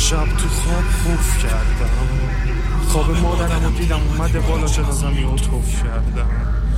شب تو خواب خوف کردم، خواب مادرم رو دیدم اومده بالا جنازمی رو توف کردم.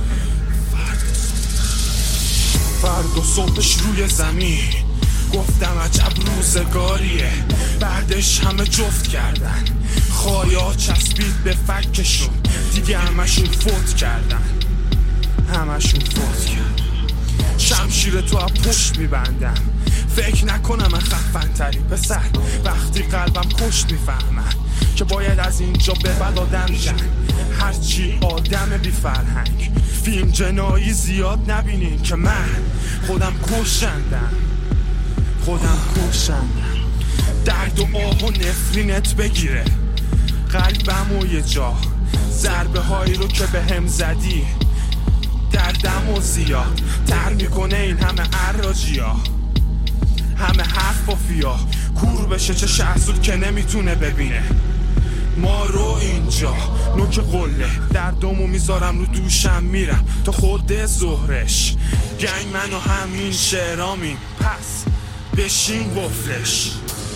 فردا صبحش روی زمین گفتم عجب روزگاریه، بعدش همه جفت کردن، خوایا چسبید به فکشون، دیگه همشون فوت کردن، همشون فوت کردن. شمشیر تو از پشت میبندم، فکر نکنم من خفن تری پسر، وقتی قلبم کشت میفهمم که باید از اینجا به بعد آدم جن، هرچی آدم بی فرهنگ. فیلم جنایی زیاد نبینین که من خودم کشندم، خودم کشندم. درد و آه و نفرینت بگیره قلبم و یه جا، ضربه هایی رو که به هم زدی دردم و زیاد تر میکنه این همه عراجی ها، همه حرف و فیا کور بشه چه شهزود که نمیتونه ببینه ما رو اینجا. نوک قله دردمو میذارم رو دوشم میرم تا خود ظهرش، گنگ من و همین شعرامیم، پس بشین قفلش،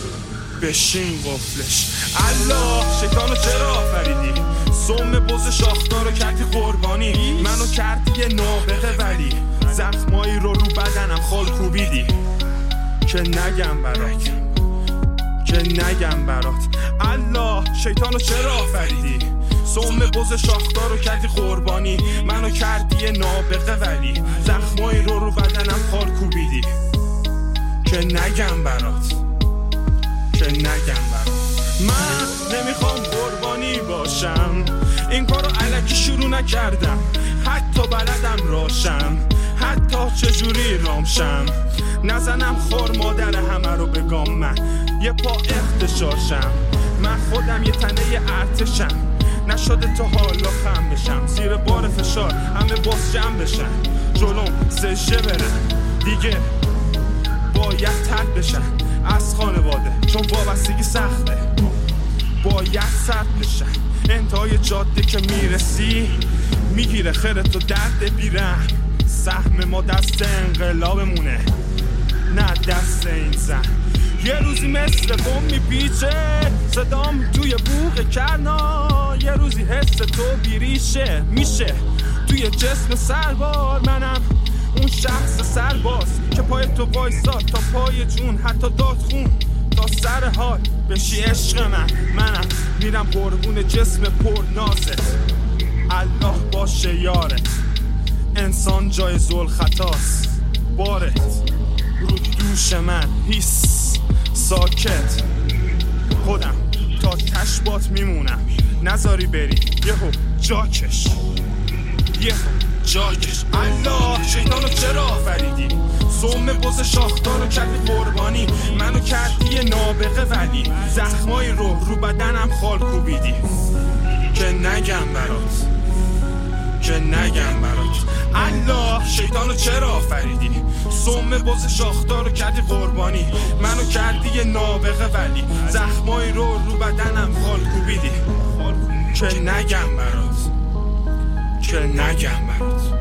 بشین قفلش. الله شیطانو چرا آفریدی، سم بز شاخدار رو کردی قربانی، منو کردی یه نابغه ولی زخمایی رو بدنم خال کوبیدی، که نگم برات، که نگم برات. الله شیطانو چرا آفریدی، سم بز شاخدار رو کردی قربانی، منو کردی یه نابغه ولی زخمایی رو بدنم خال کوبیدی، که نگم برات، که نگم برات. من نمیخوام قربانی باشم، این کارو الکی شروع نکردم، حتی بلدم راشم، حتی چجوری رامشم، نزنم خور مادر همه رو بگم، من یه پا اختشاشم، من خودم یه تنه ارتشم، نشده تا حالا خم بشم، زیر بار فشار همه باز جمع بشن، جلوم سجده برن، دیگه باید ترد بشن از خانواده، چون وابستگی سخته، باید سرد بشن. انتهای جاده که میرسی میگیره خیرتو درد بیرن، سهم ما دست انقلابمونه نه دست این زن. یه روزی مثل بم میپیچه صدام توی بوق کرنا، یه روزی حس تو بیریشه میشه توی جسم سربار، منم اون شخص سرباز که پای تو وایساد تا پای جون، حتی داد خون تا سر حال بشی عشق منم میرم قربون جسم پر نازت، الله باشه یارت، انسان جای زل خطاست، بارت رو دوش من هیس ساکت، خودم تا تشبات میمونم، نذاری بری یهو جاکش، یهو جاکش. الله شیطانو چرا آفریدی، سم بز شاخدار رو کردی قربانی، منو کردی یه نابغه ولی زخمایی رو بدنم خال کوبیدی، که نگم برات، که نگم برات. الله شیطانو چرا آفریدی، سم بز شاخدار رو کردی قربانی، منو کردی یه نابغه ولی زخمایی رو بدنم خال کوبیدی، که نگم برات، که نگم برات.